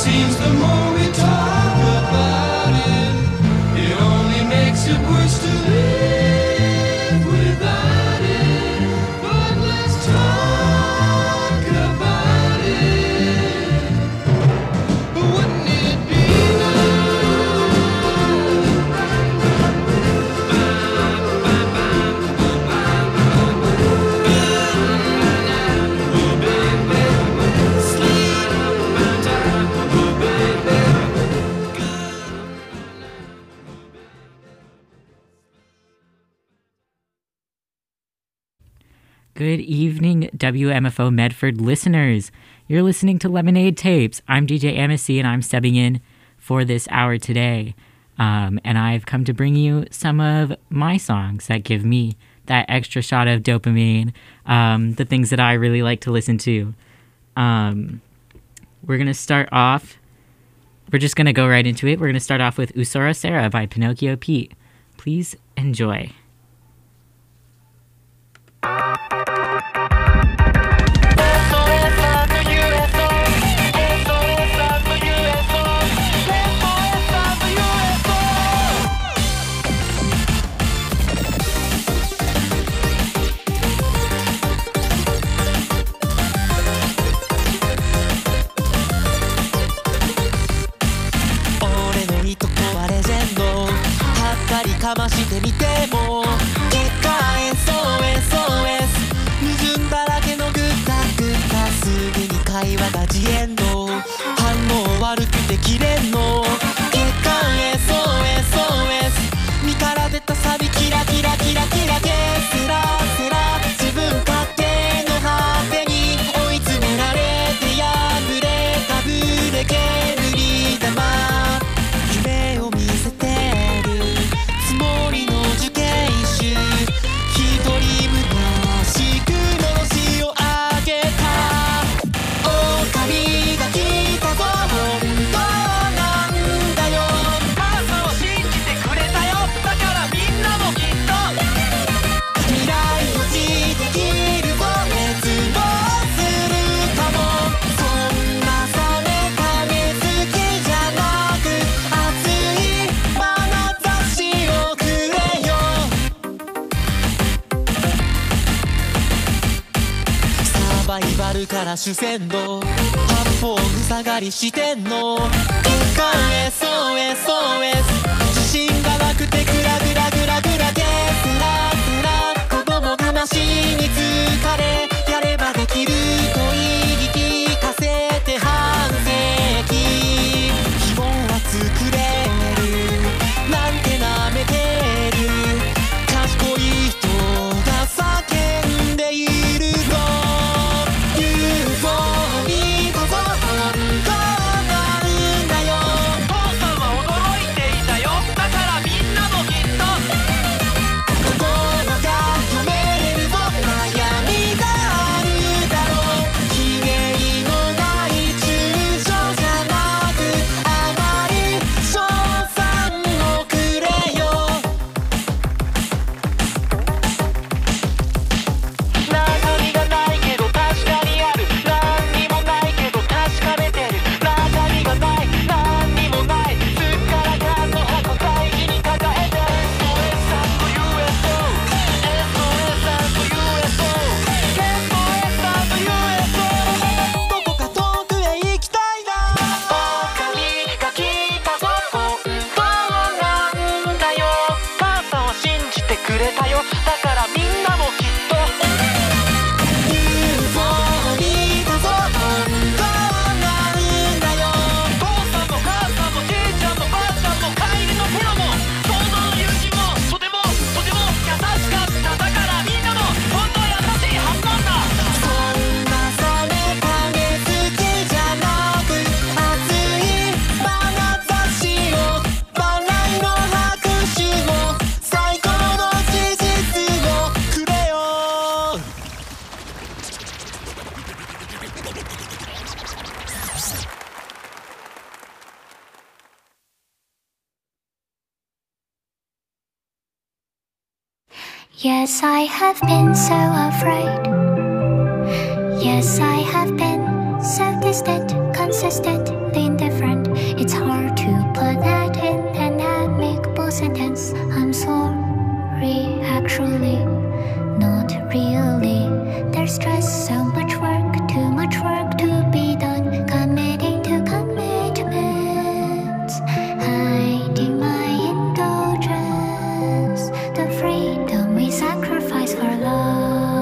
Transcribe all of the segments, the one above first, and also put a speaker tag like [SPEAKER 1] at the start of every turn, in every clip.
[SPEAKER 1] seems the more we talk about it, it only makes it worse to live without it. But let's talk about it. Wouldn't it be
[SPEAKER 2] Good evening, WMFO Medford listeners. You're listening to Lemonade Tapes. I'm DJ Amicy, and I'm stepping in for this hour today. And I've come to bring you some of my songs that give me that extra shot of dopamine, the things that I really like to listen to. We're going to start off, we're just going to go right into it. We're going to start off with Usura Sarah by Pinocchio Pete. Please enjoy.
[SPEAKER 3] かましてみても結果 SOS 矛盾だらけのグッタグッタすぐに会話がジエンド反応悪くて切れんの結果 SOS 身から出たサビキラキラキラキラケセラセラ自分勝手の果てに追い詰められて破れたブレ煙玉夢を見せてから主戦度八方塞がりしてんの結果 SOS 自信がなくてグラグラグラグラでセラセラ子供がマシに疲れやればできると言い聞かせて半世紀希望は作れるなんてなめてる賢い人が叫んでいるぞ
[SPEAKER 4] Yes, I have been so afraid. Yes, I have been so distant, consistent. something different. It's hard to put that in an amicable sentence. I'm sorry, actually, not really. There's just so much work, too much work to be done. Committing to commitments, hiding my indulgence, the freedom we sacrifice for love.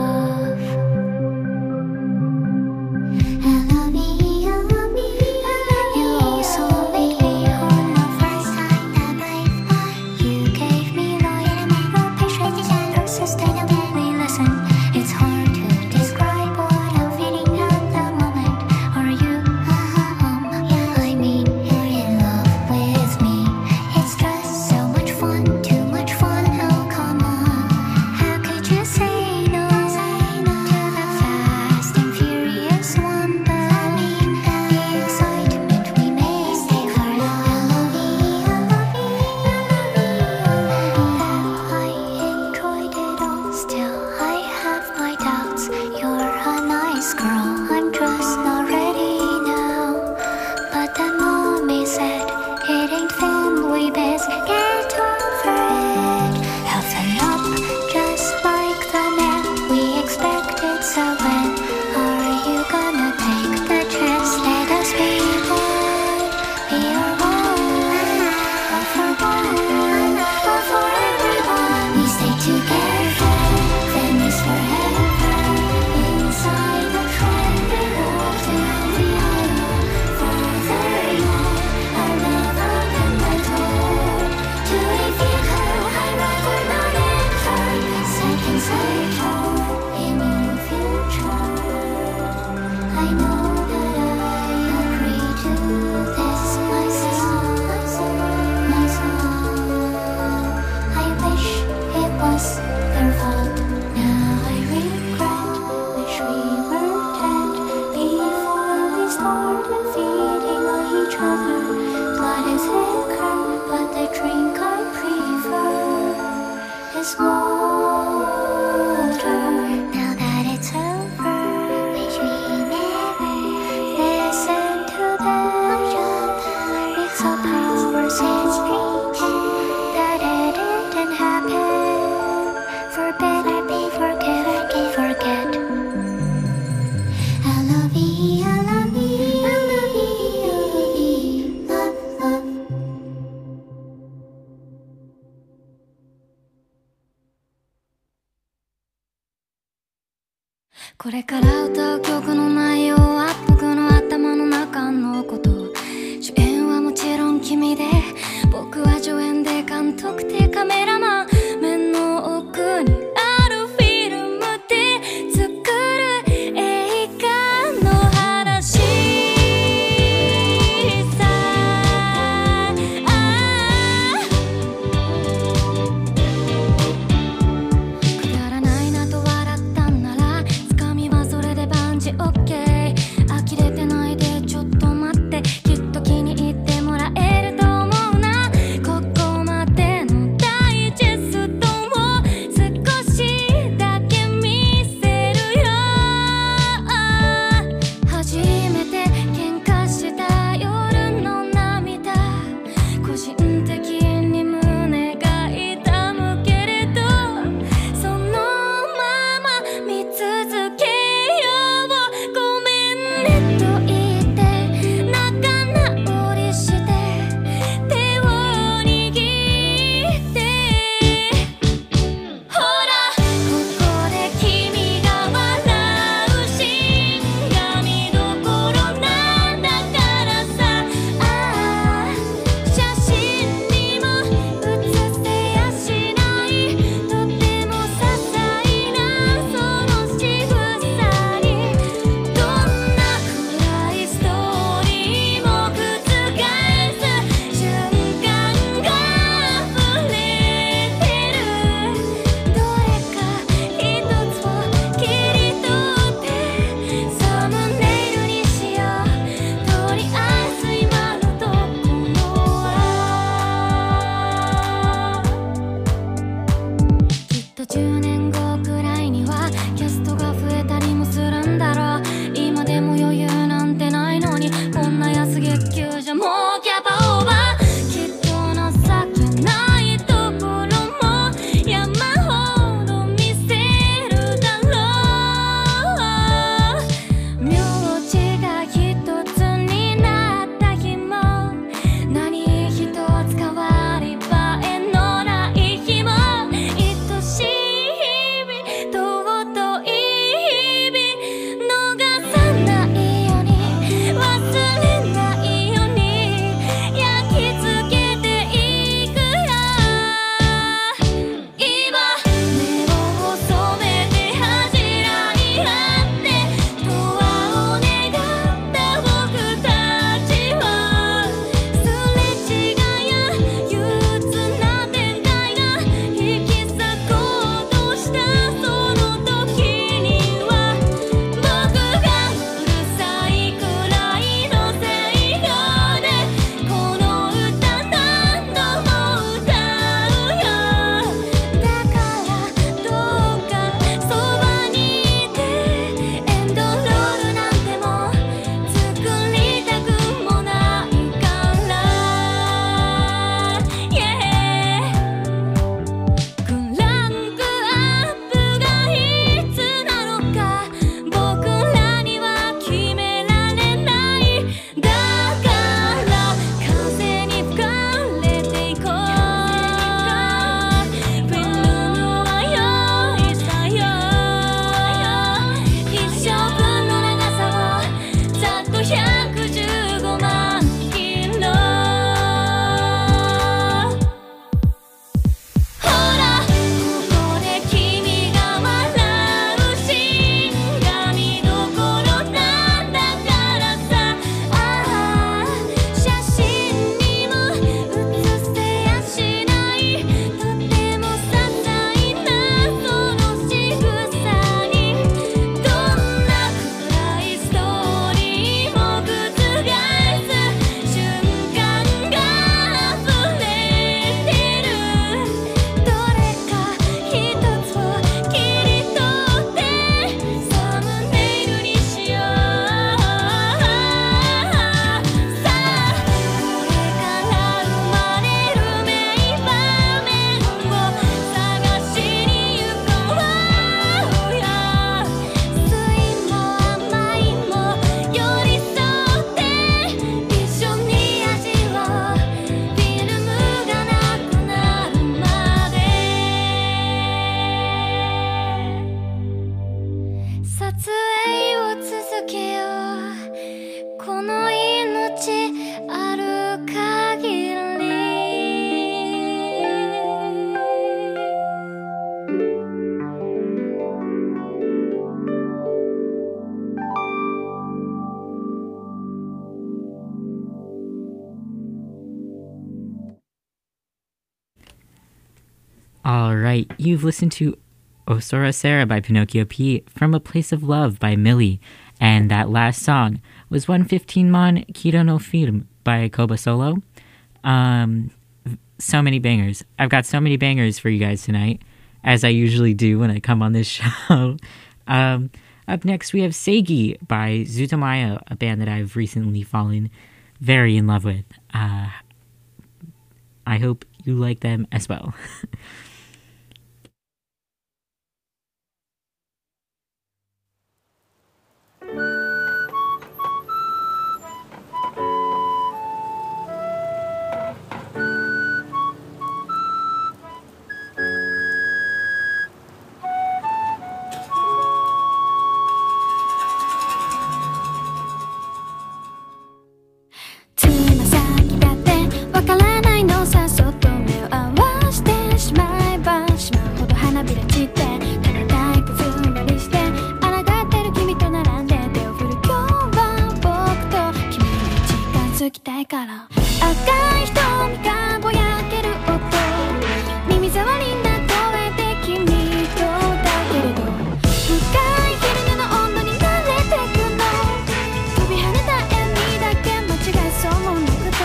[SPEAKER 4] I love you, I love you, I love you. You also made me whole the first time that you gave me loyalty, your patience and persistence. We listen. It's hard to describe what I'm feeling at the moment. Are you? I mean, you're in love with me. It's just so much fun, too much fun. Oh, come on. How could you say no to the fast and furious one? But the excitement we made stay for love. I love you, I love you, I enjoyed it all. Still, I have my doubts. You're a nice girl. I'm just not ready now. But the mommy said it ain't family biz. Get over it. Healthen up, just like the man we expected. So when are you gonna take the chance? Let us be one. We are one. All for one. All for everyone. We stay together. Then it's forever. Inside the triangle till we are further along. Our love opened the door to reveal her. I'd rather not enter seconds later in your future. I know that I agree to this, my song, my song. I wish it was their fault. Now I regret, wish we were dead before we started feeding on each other. Blood is thicker, but the drink I prefer is water. Now that it's over, wish we never listened to them. It's a power since that it didn't happen. Forbid, forget. I love you, I love you, I love you, love, love.
[SPEAKER 5] これから歌う曲の内容は僕の頭の中のこと。主演はもちろん君で、僕は助演で監督でカメラマン。目の奥にあるフィルムで作る映画の話さ。くだらないなと笑ったんならつかみはそれで万事 OK。 呆れてないでちょっと待って、きっと気に入ってもらえると思うな。ここまでの
[SPEAKER 2] All right, you've listened to Osora Sera by Pinocchio P, From a Place of Love by Millie, and that last song was 115 Mon Kiro no Film by Koba Solo. So many bangers. I've got so many bangers for you guys tonight, as I usually do when I come on this show. Up next, we have Seigi by Zutomaya, a band that I've recently fallen very in love with. I hope you like them as well.
[SPEAKER 5] つま先だってわからないのさ、そっと目を合わしてしまえばしまうほど花びら散って体体育ふんわりして抗ってる君と並んで手を振る今日は僕と君に近づきたいから赤い瞳がぼやける音耳障りな声で君とだけれど深い昼寝の温度に慣れてくの飛び跳ねた笑みだけ間違いそうもなくて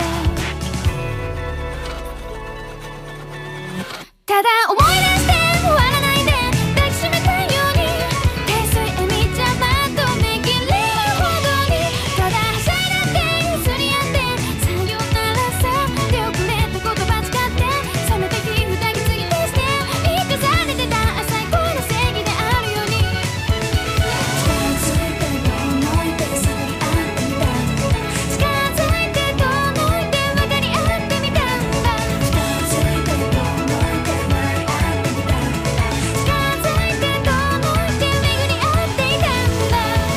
[SPEAKER 5] ただ思い出して終わらないで抱きしめたいように低水笑みじゃまとめきれるほどにただはしゃいだってゆすり合ってさよならさ手遅れた言葉使って冷めた皮膚抱きつぎてして生かされてた浅い恋の正義であるように近づいてどのいて探り合ってみた近づいてどのいて分かり合ってみたんだ近づいてどのいて分かり合ってみたんだ近づいてどのいて巡り合っていたんだ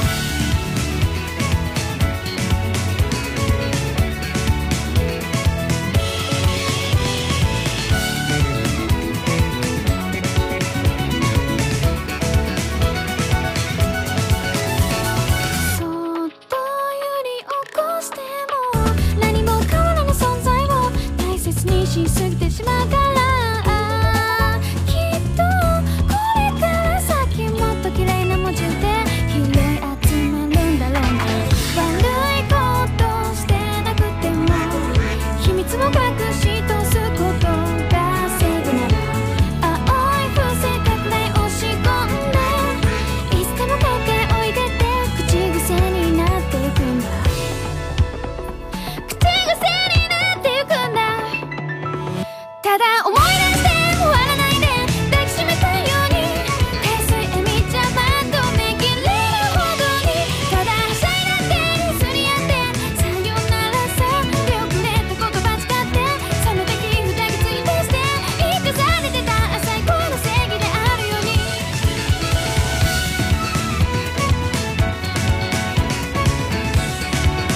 [SPEAKER 5] そっと揺り起こしても何も変わらぬ存在を大切にしすぎてしまうからきっとこれから先もっと綺麗な文字で拾い集めるんだろうな悪いことしてなくても秘密を隠し通すことが正義なら青い風船拡大押し込んでいつでもかけおいでって口癖になってゆくんだ口癖になってゆくんだただ思い出して終わらないで抱きしめたいように低水笑みじゃまとめきれるほどにただはしゃいだってゆすり合ってさよならさ手遅れた言葉使って冷めた皮膚抱きついてして生かされてた浅い恋の正義であるように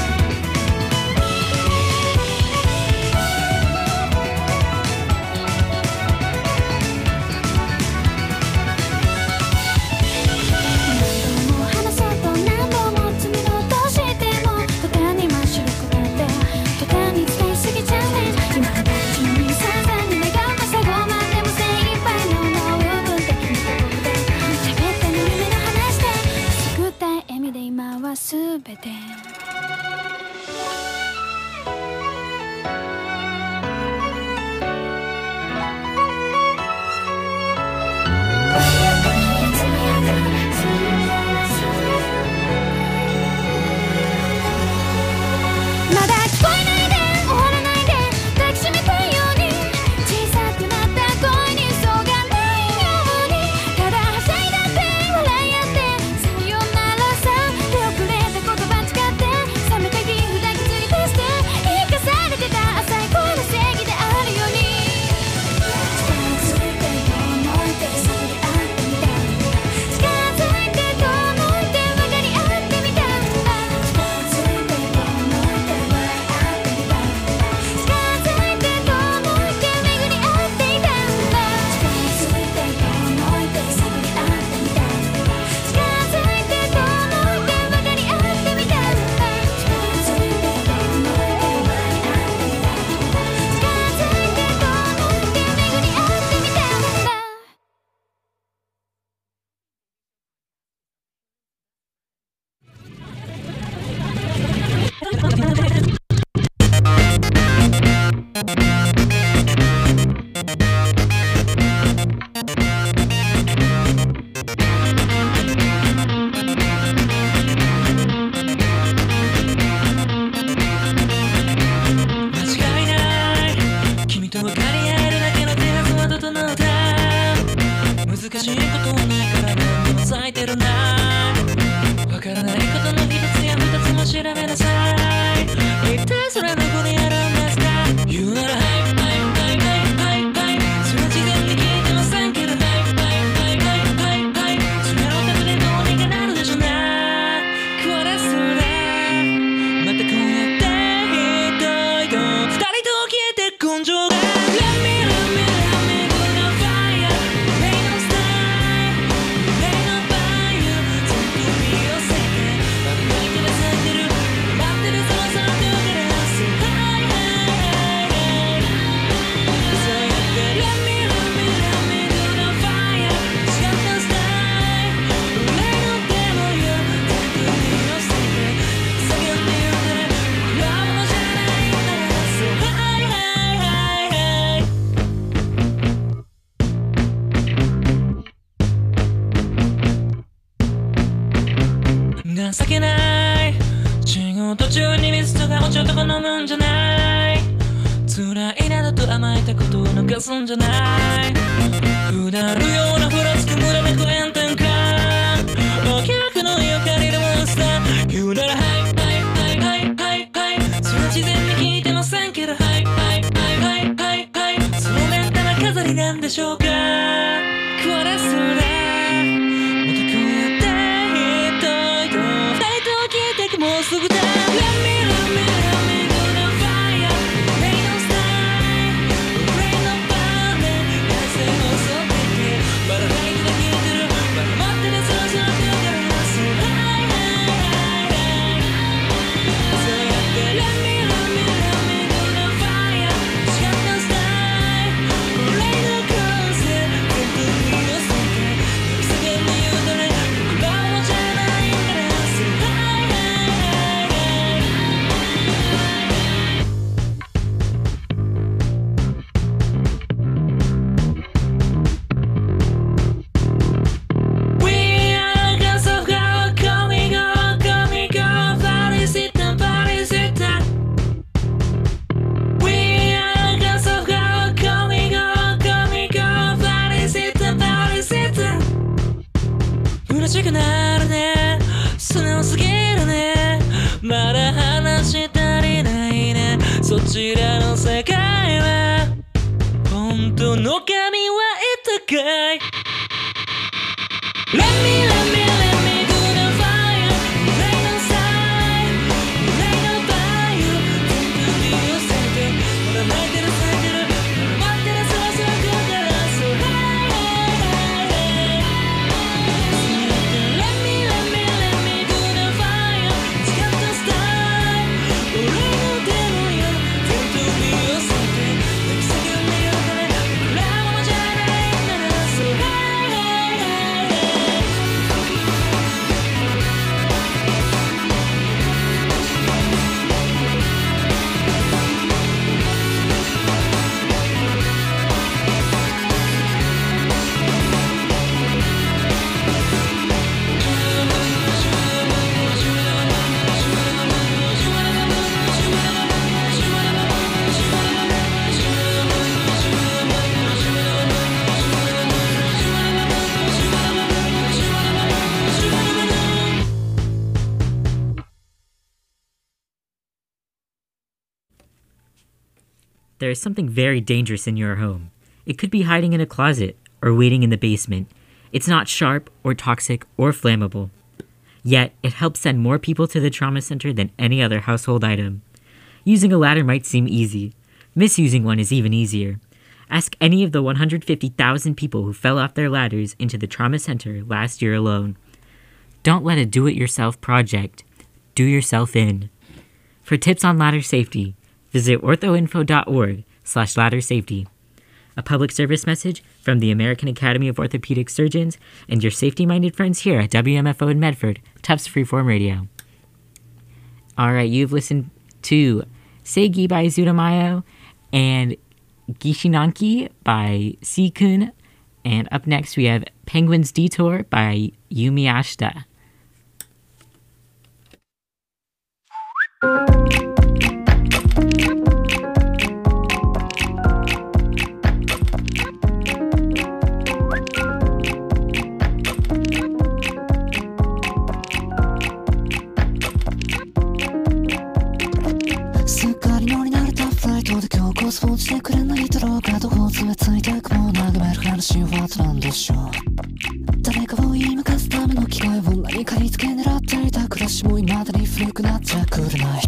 [SPEAKER 5] 「
[SPEAKER 1] 難しいことにから何でも咲いてるな。わからないことの一つや二つも調べなさい。一体それどこにあるんですか。言うならはいはいはいはいはいはい。それは自然に聞いてませんけどはいはいはいはいはいはい。それのためでどうにかなるでしょうな。これそれまたこうやって一人と二人と消えて根性が Let me let me let me go on fire Rain on style Rain on fire 全部身を捨ててまだ泣いてる咲いてる待ってるそうそうとからそうはいはいはいそうやって Let me let me let me go on fire 違った style 俺の手のよ全部身を捨てて叫んで言うなら僕らものじゃないんだからそうはいはいはいはい情けない仕事中にミストがお茶とか飲むんじゃない辛いなどと甘えたことを逃すんじゃないうだるようなふらつく胸めく炎天下お客のよかりるモンスター言うならはいはいはいはいはいはいそれは自然に聞いてませんけどはいはいはいはいはいはいそのメンタな飾りなんでしょうかこれそれまたこうやって一人と二人と消えてくもうすぐだ Let me let me let me go on fire Rain on style Rain on fire 風を襲っててまだ泣いて消えてるまだ待ってるそうそうだからそうはいはいはいそうやって Let me let me let me go on fire 違った style 俺の個性全部身を捨てて世間に言うとね僕らもじゃないんだからそうはいはいはいはいWe are guns of God, coming on, Felicita, Felicita. We are guns of God, coming on, Felicita, Felicita. 嬉しくなるね、素直すぎるね、まだ話足りないね、そちらの世界は本当の神はいたかいLet me, let me, let me go on fire Rain on style Rain on fire 全部身を捨ててまだ泣いてる咲いてる待ってるそうそうここからそうはいはいはいそうやって Let me, let me, let me go on fire 違った style 俺の手のよ全部身を捨てて泣き叫んでよから僕らもじゃないんだからそうはいはいはい
[SPEAKER 2] There is something very dangerous in your home. It could be hiding in a closet or waiting in the basement. It's not sharp or toxic or flammable. Yet, it helps send more people to the trauma center than any other household item. Using a ladder might seem easy. Misusing one is even easier. Ask any of the 150,000 people who fell off their ladders into the trauma center last year alone. Don't let a do-it-yourself project do yourself in. For tips on ladder safety, visit orthoinfo.org/ladder safety. A public service message from the American Academy of Orthopedic Surgeons and your safety-minded friends here at WMFO in Medford, Tufts Freeform Radio. All right, you've listened to Seigi by Zuramayo and Gishinanki by C-kun. And up next we have Penguin's Detour by Yumi Ashita.
[SPEAKER 3] ろうかどこを詰めついてくもう眺める話はなんでしょう。誰かを言い負かすための機会を何かにつけ狙っていた暮らしも未だに古くなっちゃくれない。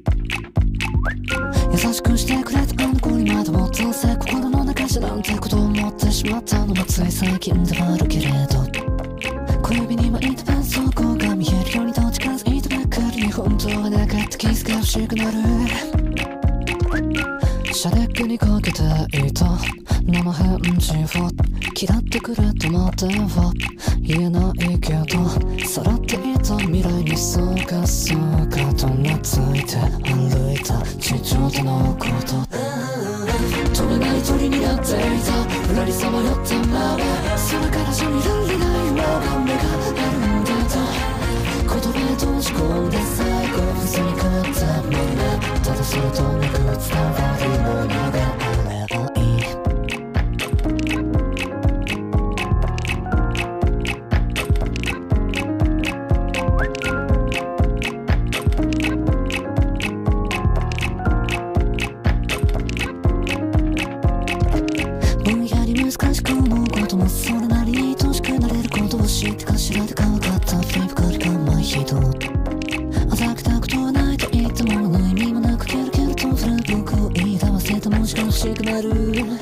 [SPEAKER 3] 優しくしてくれたあの子にまだもどうせ心の中じゃなんてことを思ってしまったのもつい最近ではあるけれど、小指に巻いた絆創膏が見えるようにと近づいたばっかりに本当はなかったキスが欲しくなる。シャレックにかけていた生返事を嫌ってくれとまでは言えないけど、さらっていた未来にそうかそうかと懐いて歩いた地上でのこと、飛べない鳥になっていたふらりさまよったまま空からじゃ見られないのが目があるんだと言葉へ閉じ込んで最後普通に変わったまま、ただそれとなく伝わるものがあればいい。ぼんやり難しく思うこともそれなりに愛しくなれることを知ってかしらでかわかったフリップからかまい人浅くたことはないと言ってもの意味もなくケルケルと振る僕を言い騙せた文字が欲しくなる。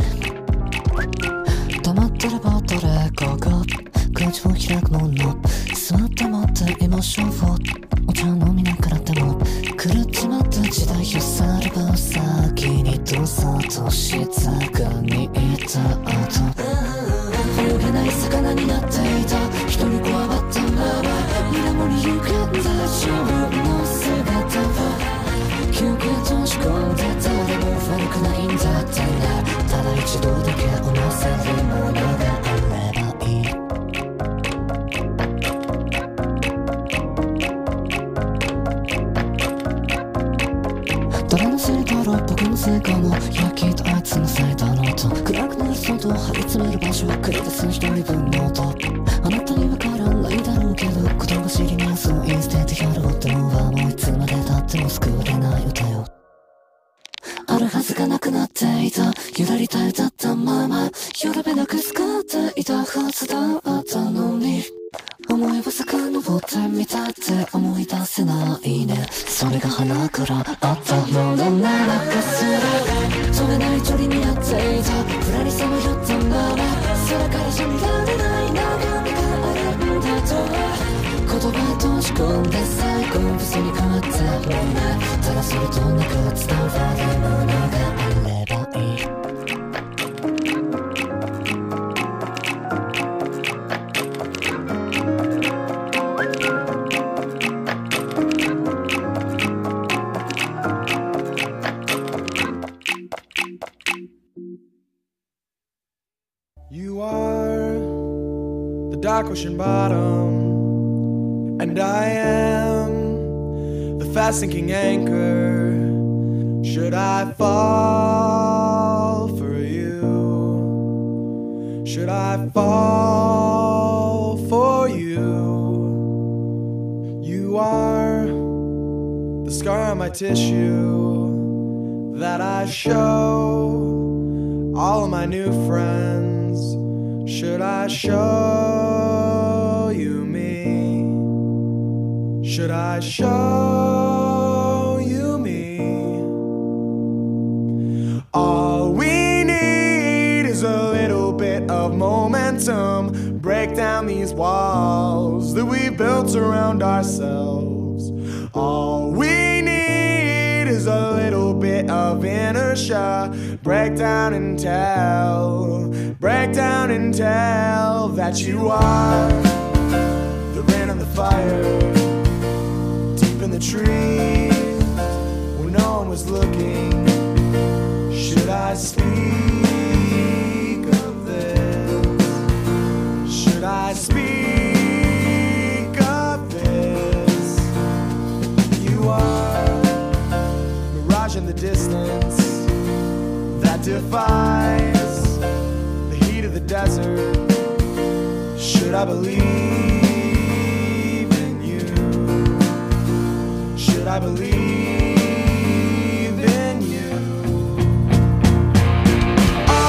[SPEAKER 3] 黙ってれば誰かが口を開くもの、座って待っていましょう。お茶飲みながらでも狂っちまった時代を去れば先にどうぞと静かにいた後、泳げない魚になっていた一人こわばったまま水面に浮かんだ自分の姿を休憩と仕込んで誰も悪くないんだってね、ただ一度だけ思わせるものがあればいい。誰のせいだろう僕のせいかも、いやきっとあいつのせいだろうと暗くなる外を張り詰める場所は繰り出す一人分の音、あなたにわからないだろうけど言葉知りなそうインステでやろうってのはもういつまでたっても救われない歌よ。あるはずがなくなっていたゆらりた歌ったままよろべなく使っていたはずだったのに、思いを遡ってみたって思い出せないね、それが花からあったものなのかすら飛べない鳥になっていたふらりさまよったまま空からじゃ見られない眺めがあるんだと言葉へ閉じ込んで最後ブスに変わったもの、ただそれとなく伝わるものがあればいい。
[SPEAKER 6] You are the dark ocean bottom, and I am the fast sinking anchor. Should I fall for you? Should I fall for you? You are the scar on my tissue that I show all of my new friends. Should I show you me? Should I show you me? All we need is a little bit of momentum. Break down these walls that we built around ourselves. All we need is a little bit of inertia. Break down and tell that you are the rain and the fire, deep in the trees where no one was looking. Should I speak of this? Should I speak of this? You are mirage in the distance that defies the heat of the desert. Should I believe in you? Should I believe in you?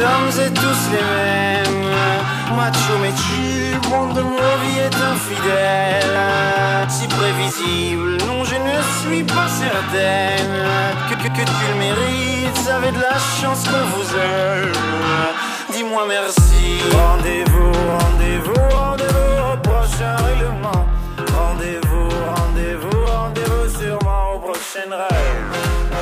[SPEAKER 7] sommes et tous les mêmes. Macho mais tu, monde de ma vie est infidèle. Si prévisible, non je ne suis pas certaine que tu le mérites, avez de la chance qu'on vous aime. Dis-moi merci. Rendez-vous, rendez-vous, rendez-vous au prochain règlement. Rendez-vous, rendez-vous, rendez-vous sûrement au prochain rêve.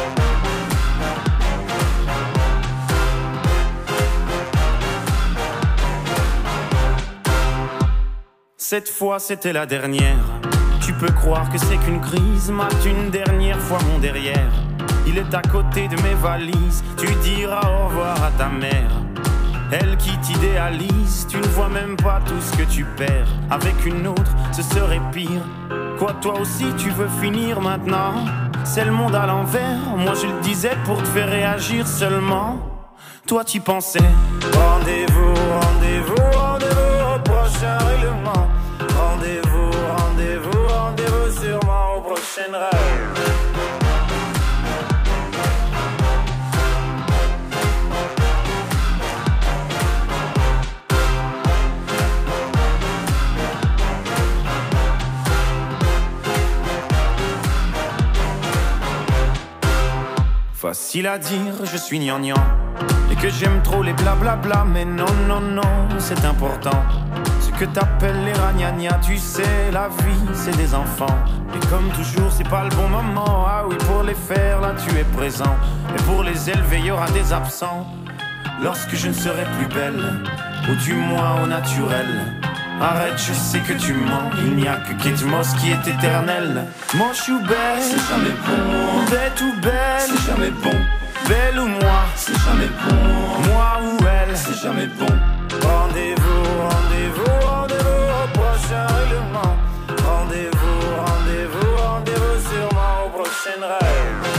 [SPEAKER 7] Cette fois c'était la dernière. Tu peux croire que c'est qu'une crise, mate une dernière fois mon derrière. Il est à côté de mes valises, tu diras au revoir à ta mère. Elle qui t'idéalise, tu ne vois même pas tout ce que tu perds. Avec une autre, ce serait pire. Quoi, toi aussi tu veux finir maintenant? C'est le monde à l'envers, moi je le disais pour te faire réagir seulement. Toi tu pensais. Rendez-vous, rendez-vous, rendez-vous au prochain règlement. Rendez-vous, rendez-vous, rendez-vous sûrement au prochain rêve. Facile à dire, je suis gnangnan, et que j'aime trop les blablabla, mais non, non, non, c'est important. Ce que t'appelles les ragnagnas, tu sais, la vie, c'est des enfants. Et comme toujours, c'est pas le bon moment. Ah oui, pour les faire, là, tu es présent. Et pour les élever, il y aura des absents. Lorsque je ne serai plus belle, ou du moins au naturel. Arrête, je sais que tu mens. Il n'y a que Kate Moss qui est éternelle. Manche ou belle, c'est jamais bon. Bête ou belle, c'est jamais bon. Belle ou moi, c'est jamais bon. Moi ou elle, c'est jamais bon. Rendez-vous, rendez-vous, rendez-vous au prochain règlement. Rendez-vous, rendez-vous, rendez-vous sûrement au prochain rêve.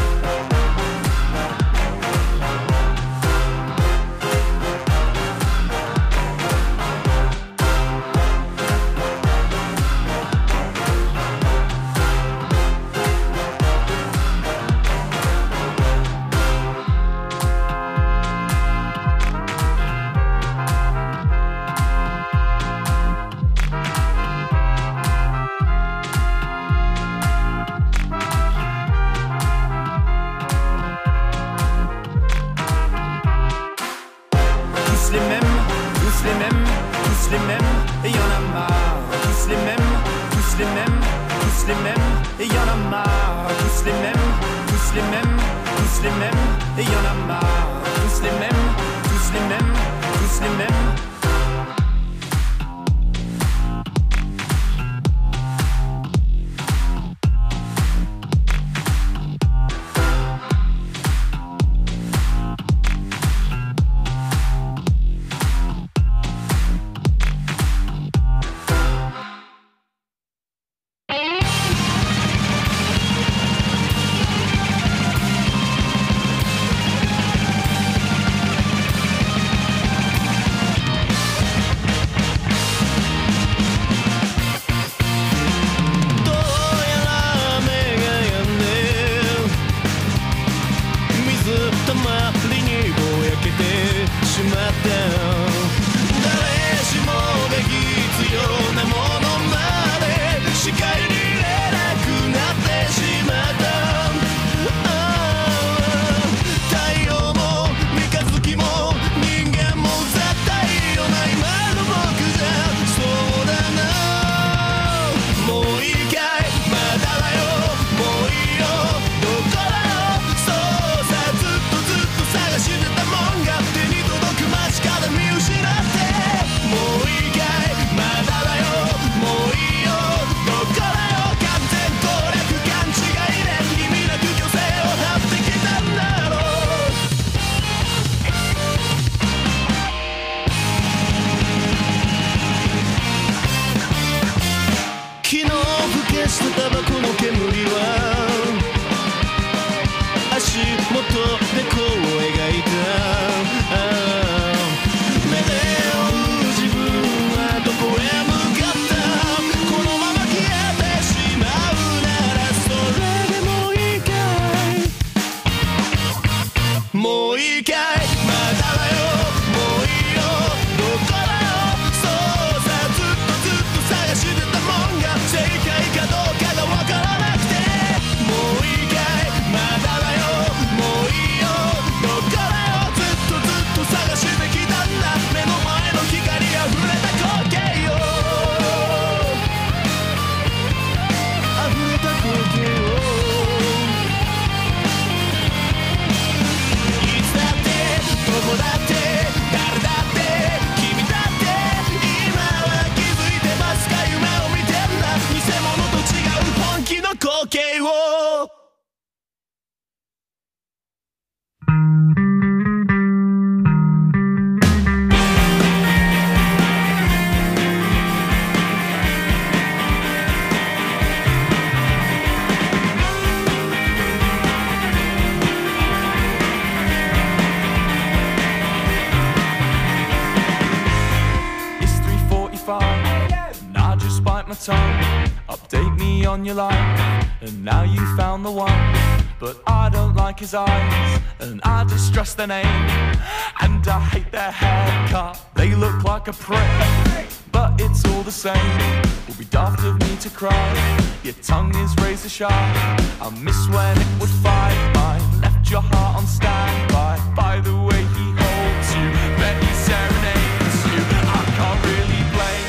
[SPEAKER 8] my tongue. Update me on your life, and now you found the one. But I don't like his eyes, and I distrust their name. And I hate their haircut, they look like a prick. But it's all the same, would be daft of me to cry. Your tongue is razor sharp, I miss when it would fight mine. Left your heart on standby, by the way he holds you, bet he serenades you. I can't really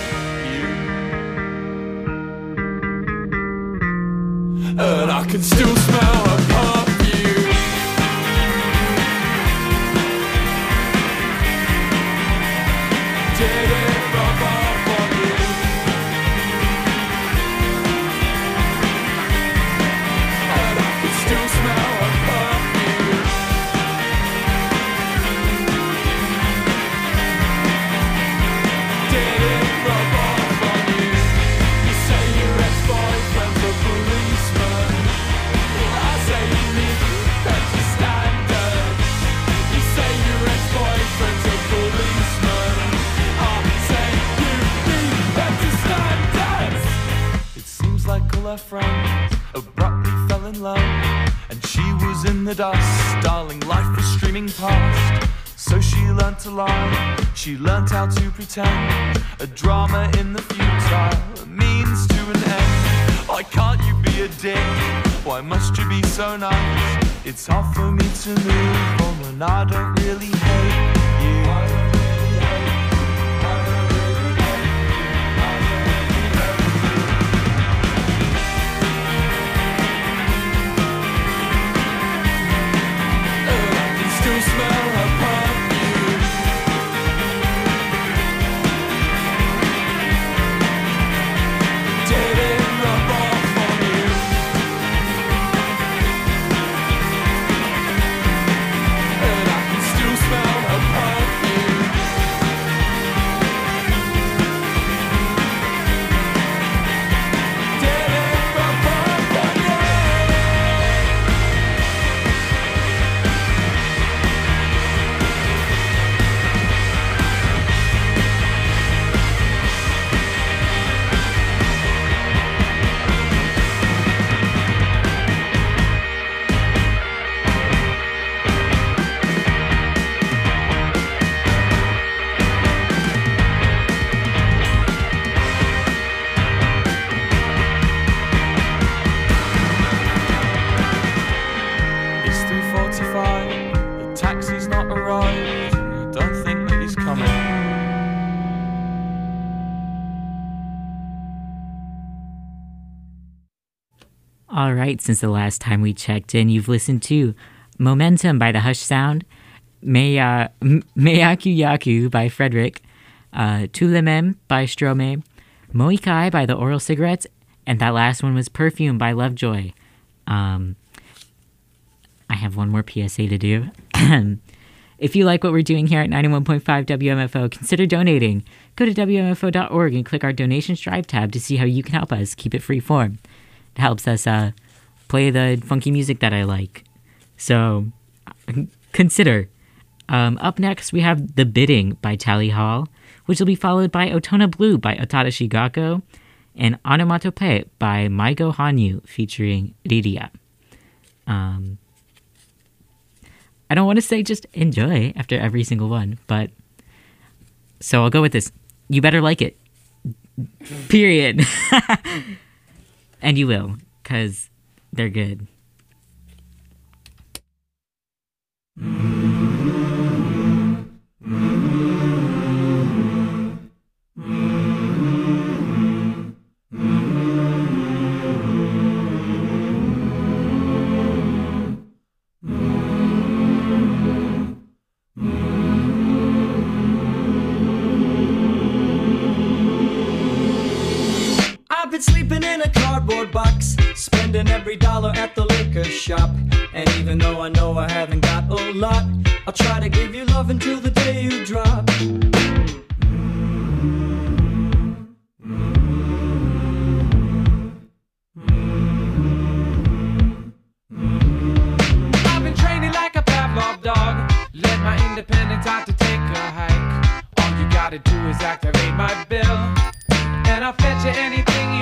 [SPEAKER 8] blame you, and I can still smell her perfume. Did it rub off on you? And I can still smell her perfume. Did it rub off on you? You say your ex-boyfriend's a policeman. I say you need better standards. You say your ex-boyfriend's a policeman. I say you need better standards. It seems like all her friends abruptly fell in love, and she was in the dust. Darling, life was streaming past. So she learnt to lie, she learnt how to pretend. A drama in the futile, a means to an end. Why can't you be a dick? Why must you be so nice? It's hard for me to move on when I don't really hate you. Still smell her perfume. Did it rub off on you? And I can still smell her perfume. Did it rub off on you? It's 3:45, the taxi's not arrived, and I don't think that he's coming.
[SPEAKER 2] All right, since the last time we checked in, you've listened to Momentum by the Hush Sound, Meyaku Yaku by Frederick, Tulemem by Stromae, Moikai by the Oral Cigarettes, and that last one was Perfume by Lovejoy. I have one more PSA to do. If you like what we're doing here at 91.5 WMFO, consider donating. Go to WMFO.org and click our Donations Drive tab to see how you can help us keep it free form. It helps us play the funky music that I like. So consider. Up next, we have The Bidding by Tally Hall, which will be followed by Otona Blue by Otada Shigako, and Onomatope by Maigo Hanyu featuring Riria. I don't want to say just enjoy after every single one, but so I'll go with this. You better like it. Period. And you will, because they're good.
[SPEAKER 9] I've been sleeping in a cardboard box, spending every dollar at the liquor shop. And even though I know I haven't got a lot, I'll try to give you love until the day you drop. I've been training like a Pavlov dog, let my independence out to take a hike. All you gotta do is activate my bill, and I'll fetch you anything you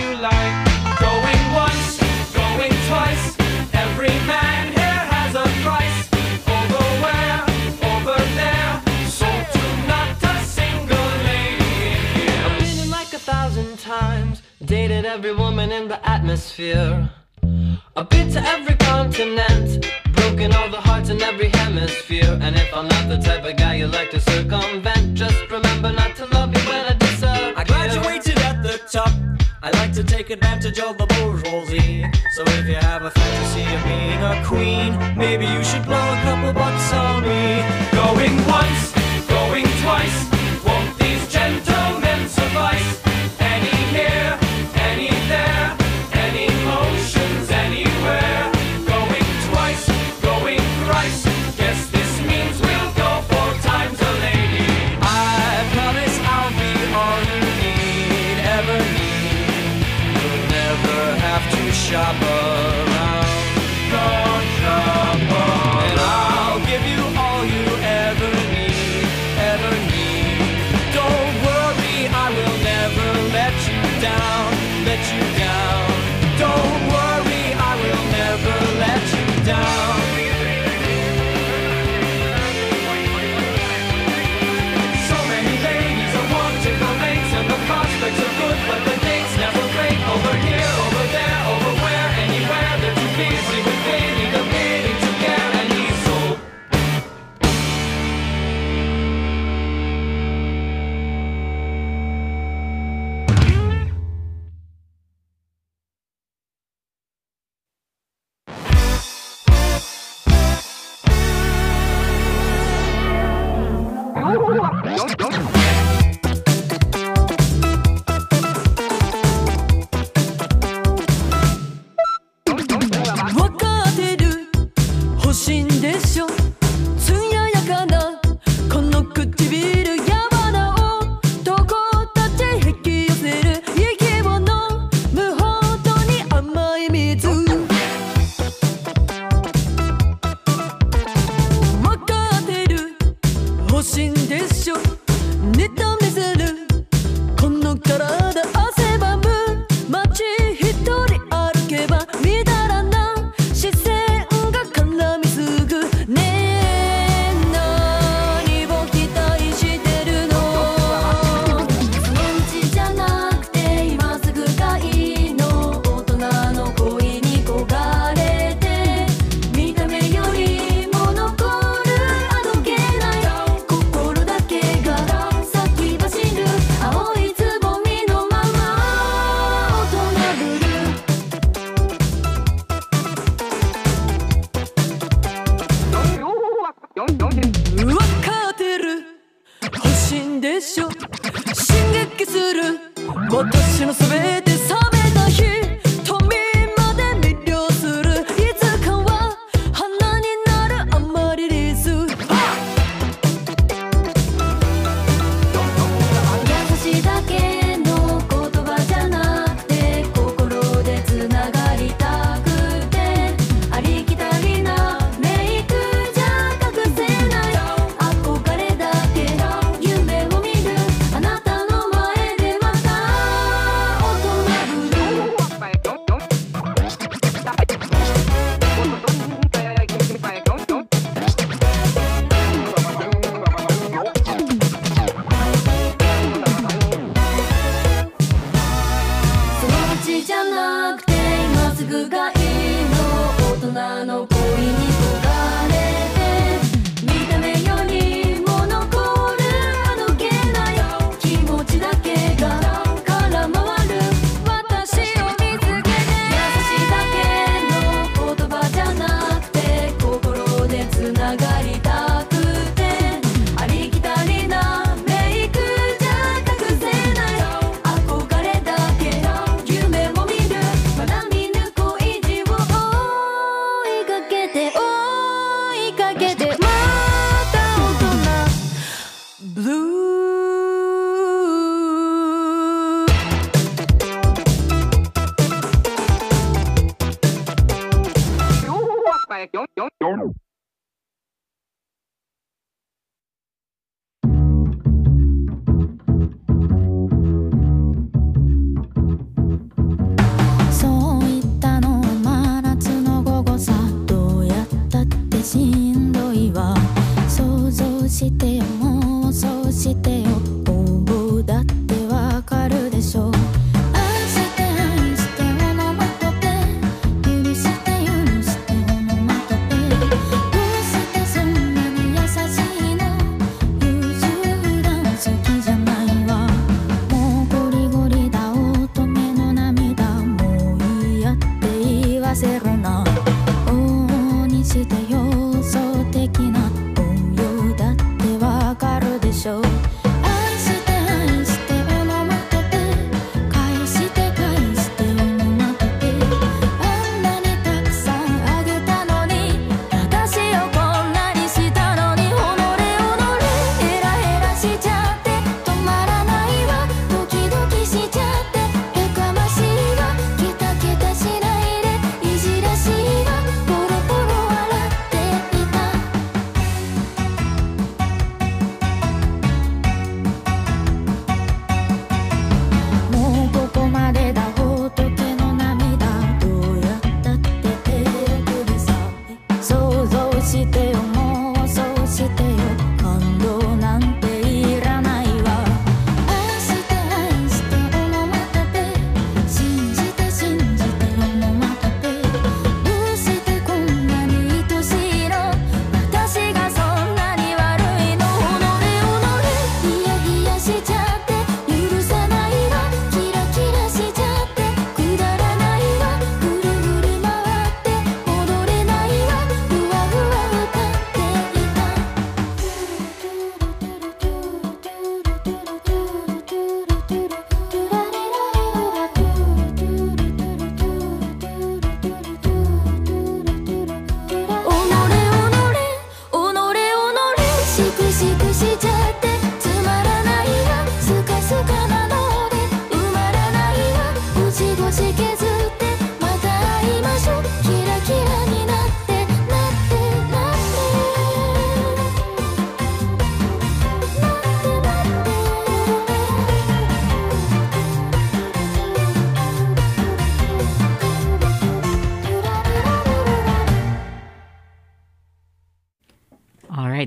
[SPEAKER 10] dated every woman in the atmosphere. I've been to every continent, broken all the hearts in every hemisphere. And if I'm not the type of guy you like to circumvent, just remember not to love me when I disappear.
[SPEAKER 9] I graduated at the top. I like to take advantage of the bourgeoisie. So if you have a fantasy of being a queen, maybe you should blow a couple bucks on me.
[SPEAKER 8] Going once, going twice, won't these gentlemen suffice? Any here, any there, any motions anywhere. Going twice, going thrice, guess this means we'll go 4 times a lady.
[SPEAKER 9] I promise I'll be all you need, ever need. You'll never have to shop around.
[SPEAKER 8] Don't shop around.
[SPEAKER 9] And I'll give you all you ever need, ever need. Don't worry, I will never let you down, let you down. Don't worry, I will never let you down.
[SPEAKER 8] So many ladies are wanting the links, and the prospects are good, but the dates never break. Over here, over there, over where, anywhere. They're too busy with dating, the meaning to care, and he's so.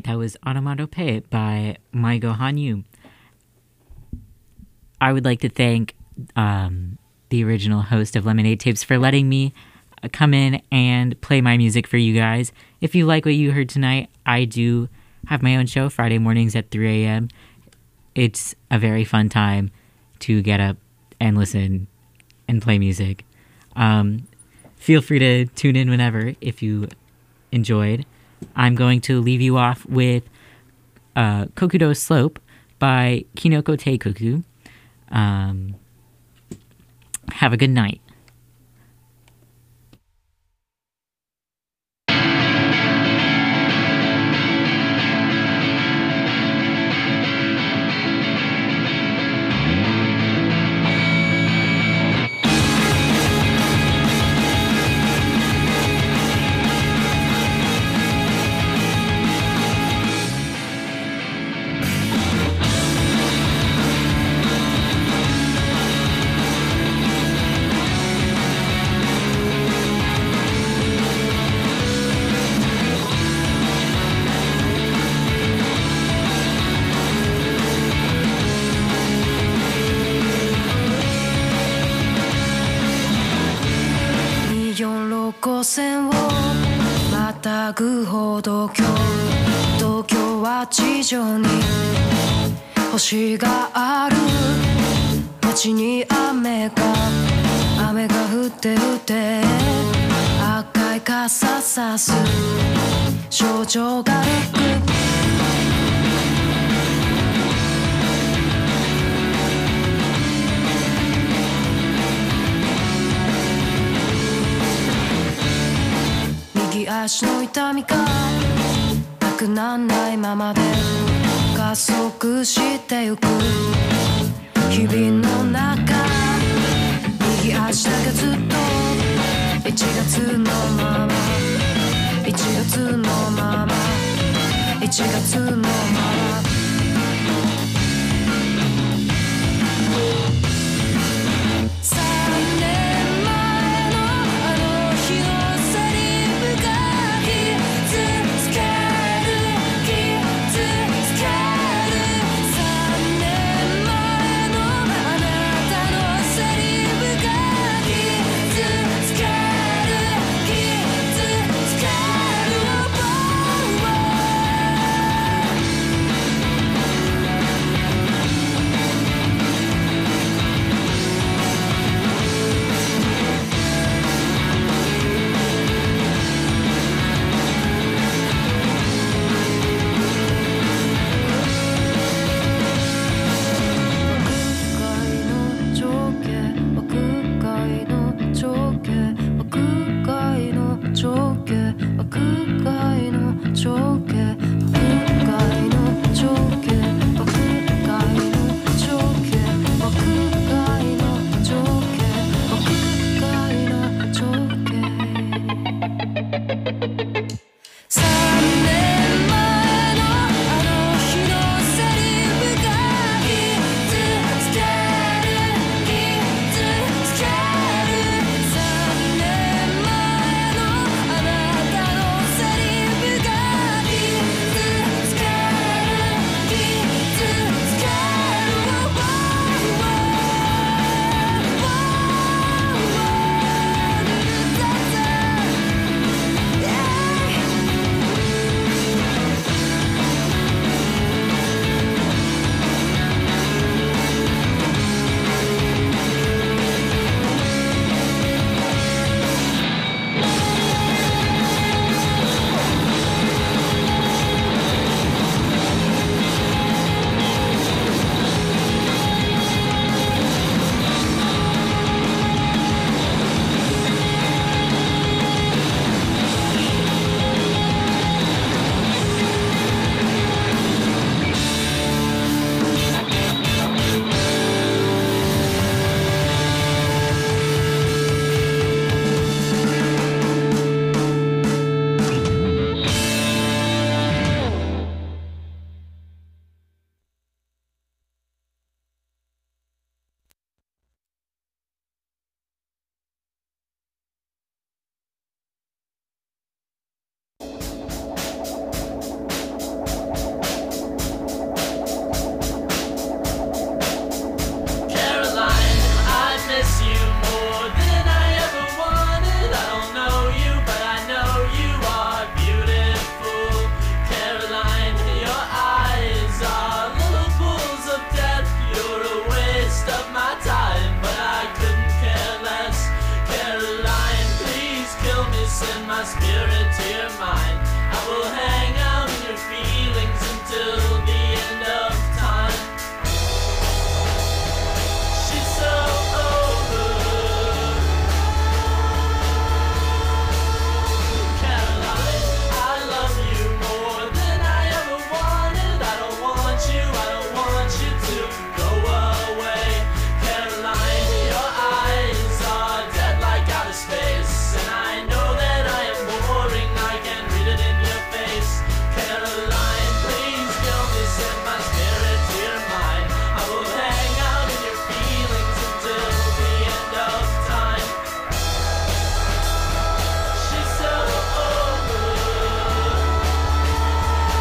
[SPEAKER 2] right, that was Onomatopoe by Maigo Hanyu. I would like to thank the original host of Lemonade Tapes for letting me come in and play my music for you guys. If you like what you heard tonight, I do have my own show Friday mornings at 3 a.m. It's a very fun time to get up and listen and play music. Feel free to tune in whenever if you enjoyed. I'm going to leave you off with Kokudo Slope by Kinoko Teikoku. Have a good night.
[SPEAKER 5] 路線をまたぐほど東京は地上に星がある街に雨が降って降って赤い傘さす少女が歩く右足の痛みがなくなんないままで加速してゆく日々の中右足だけずっと1月のまま1月のまま1月のまま